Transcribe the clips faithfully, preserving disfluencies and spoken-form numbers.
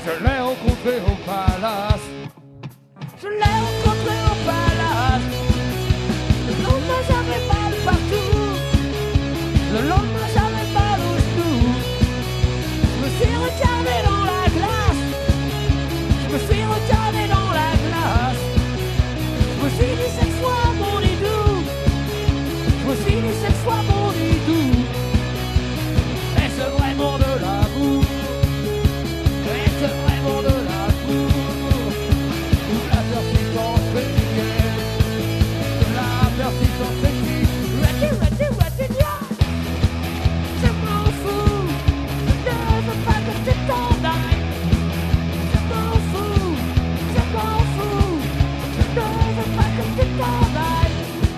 Je l'ai rencontré au palace. Je l'ai rencontré au palace. Le lendemain j'avais mal partout. Le lendemain j'avais mal au genou. Je me suis regardé dans la glace. Je me suis regardé dans la glace. Je me suis dit cette fois mon idou. Je me suis dit cette fois mon idou. Est-ce vraiment de l'amour? Est-ce vraiment de l'amour? Ou de la persistance quotidienne? De la persistance quotidienne? Ready, ready, ready, yeah. Je m'en fous. Je ne veux pas que tu t'en ailles. Je m'en fous. Je m'en fous. Je ne veux pas que tu t'en ailles.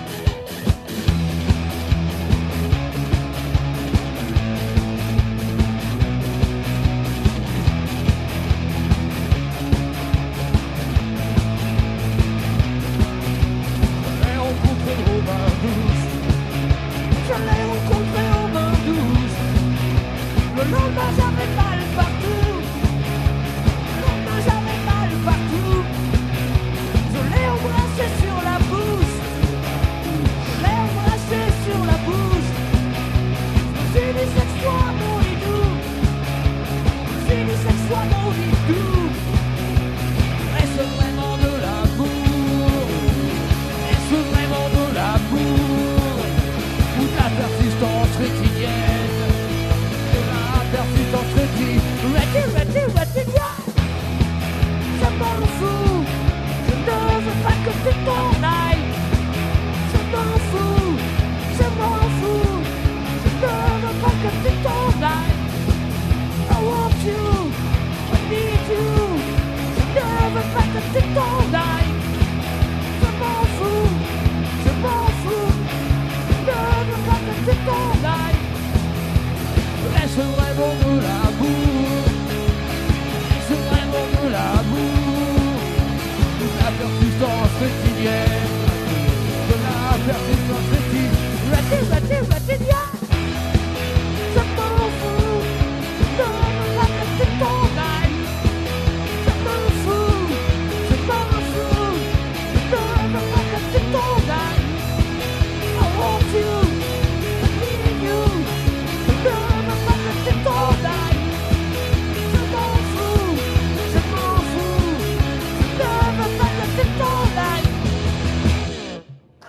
Je l'ai rencontré au bain douce. Le lendemain j'avais mal partout. Le lendemain j'avais mal partout. Je l'ai embrassé sur la bouche. Je l'ai embrassé sur la bouche. Je me suis dit cette fois mon idou. Je me suis dit cette fois mon idou. Est-ce vraiment de l'amour? Est-ce vraiment de l'amour? Ou de la persistance rétinienne? De la persistance rétinienne? Ready, ready, ready, yeah. Je m'en fous. Je ne veux pas que tu t'en ailles. Je m'en fous. Je m'en fous. Je ne veux pas que tu t'en ailles. I want you. I need you. Je ne veux pas que tu t'en ailles. Je m'en fous. Je m'en fous. Je ne veux pas que tu t'en ailles. Est-ce vraiment de la